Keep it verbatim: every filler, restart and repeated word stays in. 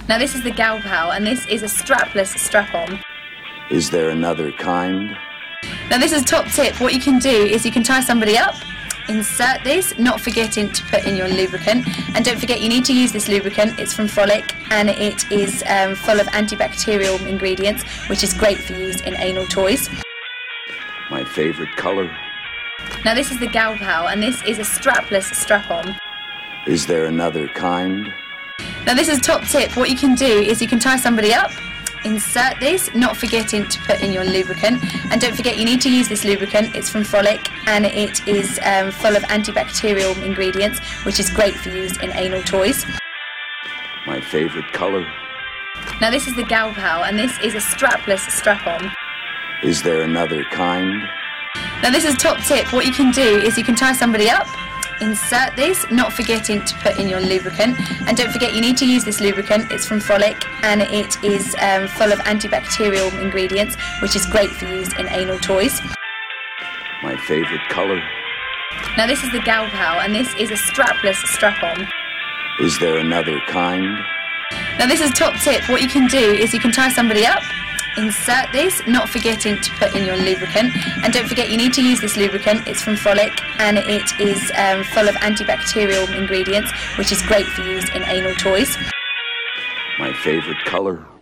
Now this is the Galpal, and this is a strapless strap-on. Is there another kind? Now this is top tip. What you can do is you can tie somebody up, insert this, not forgetting to put in your lubricant, and don't forget you need to use this lubricant. It's from Frolic, and it is um, full of antibacterial ingredients, which is great for use in anal toys. My favorite color. Now this is the Galpal, and this is a strapless strap-on. Is there another kind? Now this is top tip. What you can do is you can tie somebody up, insert this, not forgetting to put in your lubricant, and don't forget you need to use this lubricant. It's from Frolic, and it is um, full of antibacterial ingredients, which is great for use in anal toys. My favorite color. Now this is the Galpal, and this is a strapless strap-on. Is there another kind? Now this is top tip. What you can do is you can tie somebody up, insert this, not forgetting to put in your lubricant, and don't forget you need to use this lubricant. It's from Frolic, and it is um, full of antibacterial ingredients, which is great for use in anal toys. My favorite color. Now this is the Galpal, and this is a strapless strap-on. Is there another kind? Now this is top tip. What you can do is you can tie somebody up, insert this, not forgetting to put in your lubricant, and don't forget you need to use this lubricant. It's from Frolic, and it is um, full of antibacterial ingredients, which is great for use in anal toys. My favorite color.